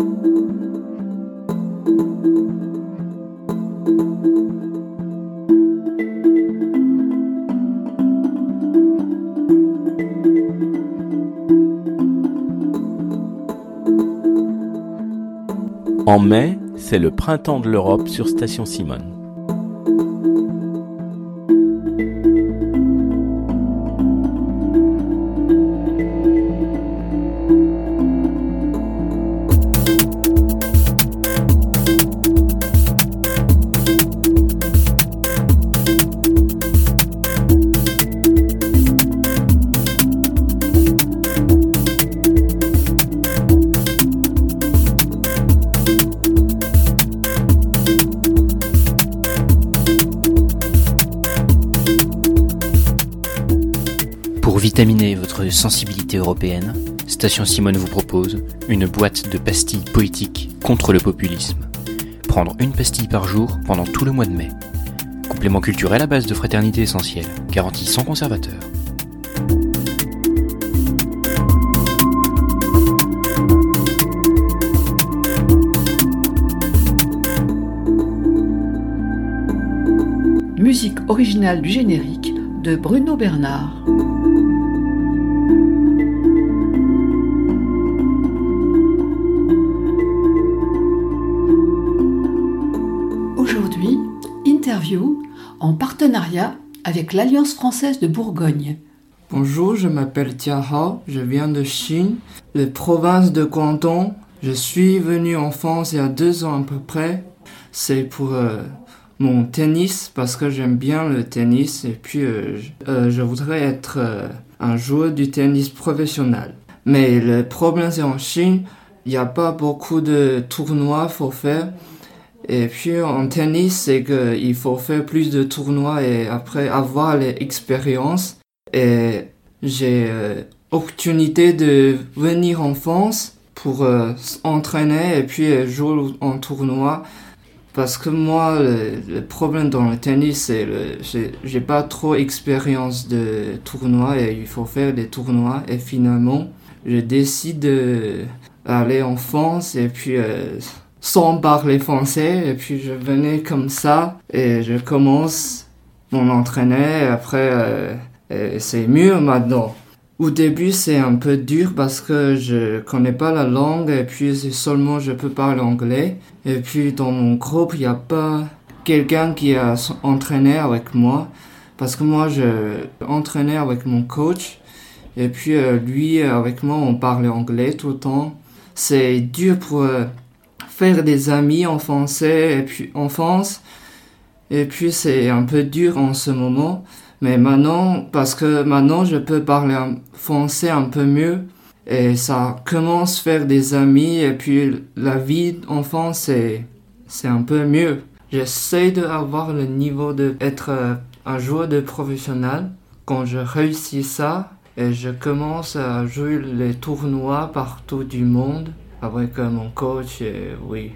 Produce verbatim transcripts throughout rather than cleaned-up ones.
En mai, c'est le printemps de l'Europe sur Station Simone. Pour vitaminer votre sensibilité européenne, Station Simone vous propose une boîte de pastilles poétiques contre le populisme. Prendre une pastille par jour pendant tout le mois de mai. Complément culturel à base de fraternité essentielle, garantie sans conservateur. Musique originale du générique de Bruno Bernard. Aujourd'hui, interview en partenariat avec l'Alliance française de Bourgogne. Bonjour, je m'appelle Tia Hao, je viens de Chine, la province de Guangdong. Je suis venu en France il y a deux ans à peu près. C'est pour euh, mon tennis parce que j'aime bien le tennis et puis euh, je, euh, je voudrais être euh, un joueur du tennis professionnel. Mais le problème c'est en Chine, il n'y a pas beaucoup de tournois faut faire. Et puis en tennis, c'est qu'il faut faire plus de tournois et après avoir l'expérience. Et j'ai euh, opportunité de venir en France pour euh, entraîner et puis euh, jouer en tournoi. Parce que moi, le, le problème dans le tennis, c'est le j'ai, j'ai pas trop d'expérience de tournoi et il faut faire des tournois. Et finalement, je décide d'aller en France et puis euh, sans parler français. Et puis je venais comme ça et je commence mon entraînement. Et après, euh, et c'est mieux maintenant. Au début, c'est un peu dur parce que je connais pas la langue et puis c'est seulement je peux parler anglais. Et puis dans mon groupe, il n'y a pas quelqu'un qui a entraîné avec moi parce que moi, je entraînais avec mon coach et puis euh, lui, avec moi, on parlait anglais tout le temps. C'est dur pour euh, faire des amis en français et puis en France. Et puis c'est un peu dur en ce moment. Mais maintenant, parce que maintenant je peux parler français un peu mieux et ça commence à faire des amis et puis la vie en France c'est, c'est un peu mieux. J'essaie d'avoir le niveau d'être un joueur de professionnel. Quand je réussis ça et je commence à jouer les tournois partout du monde avec mon coach et oui.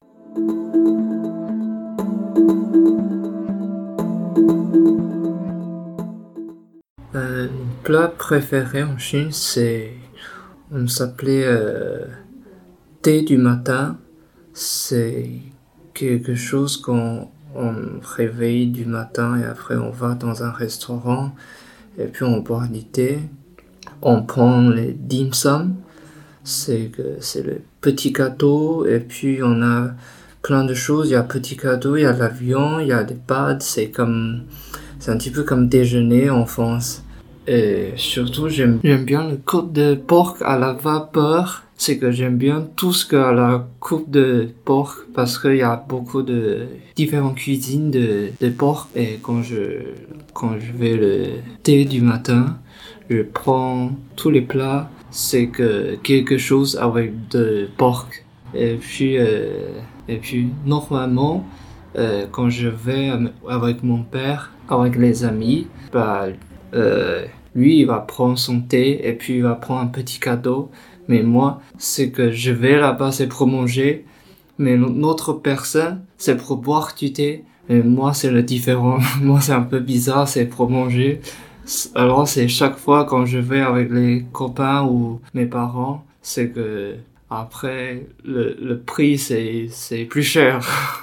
Euh, mon plat préféré en Chine, c'est, on s'appelait euh, thé du matin. C'est quelque chose qu'on on réveille du matin et après on va dans un restaurant et puis on boit du thé. On prend les dim sum, c'est que c'est le petit gâteau et puis on a plein de choses. Il y a petit gâteau, il y a de la viande, il y a des pâtes. C'est comme C'est un petit peu comme déjeuner en France. Et surtout, j'aime, j'aime bien le côte de porc à la vapeur. C'est que j'aime bien tout ce qu'à la coupe de porc parce qu'il y a beaucoup de différentes cuisines de, de porc. Et quand je, quand je vais le thé du matin, je prends tous les plats. C'est que quelque chose avec de porc. Et puis, euh, et puis normalement, euh, quand je vais avec mon père, avec les amis, bah, euh, lui il va prendre son thé et puis il va prendre un petit cadeau. Mais moi, c'est que je vais là-bas, c'est pour manger. Mais notre personne, c'est pour boire du thé. Et moi, c'est le différent. Moi, c'est un peu bizarre, c'est pour manger. Alors, c'est chaque fois quand je vais avec les copains ou mes parents, c'est que Après, le, le prix, c'est, c'est plus cher.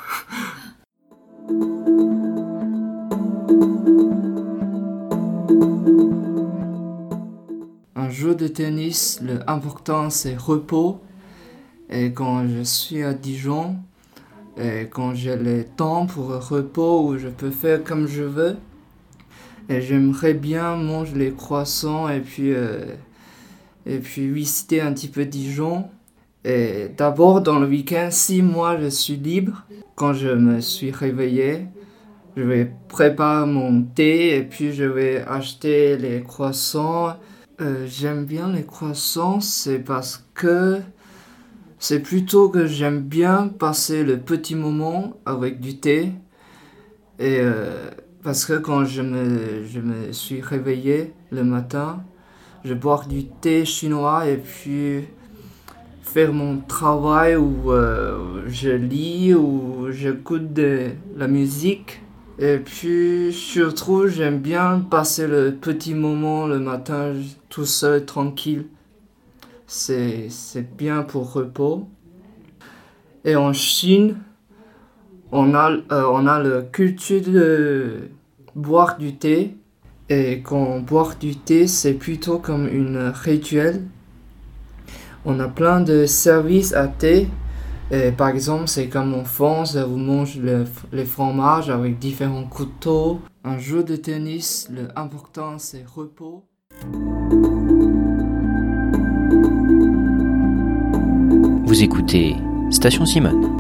Un jeu de tennis, l'important c'est repos. Et quand je suis à Dijon, et quand j'ai le temps pour le repos où je peux faire comme je veux, et j'aimerais bien manger les croissants et puis, euh, et puis visiter un petit peu Dijon. Et d'abord dans le week-end, si moi je suis libre, quand je me suis réveillé, je vais préparer mon thé et puis je vais acheter les croissants. Euh, j'aime bien les croissants, c'est parce que c'est plutôt que j'aime bien passer le petit moment avec du thé. Et euh, parce que quand je me, je me suis réveillé le matin, je bois du thé chinois et puis faire mon travail où euh, je lis ou j'écoute de la musique. Et puis surtout j'aime bien passer le petit moment le matin tout seul, tranquille. C'est, c'est bien pour repos. Et en Chine, on a, euh, on a la culture de boire du thé. Et quand on boit du thé, c'est plutôt comme un rituel. On a plein de services à thé. Et par exemple, c'est comme en France, vous mangez le, les fromages avec différents couteaux. Un jeu de tennis, l'important c'est repos. Vous écoutez Station Simone.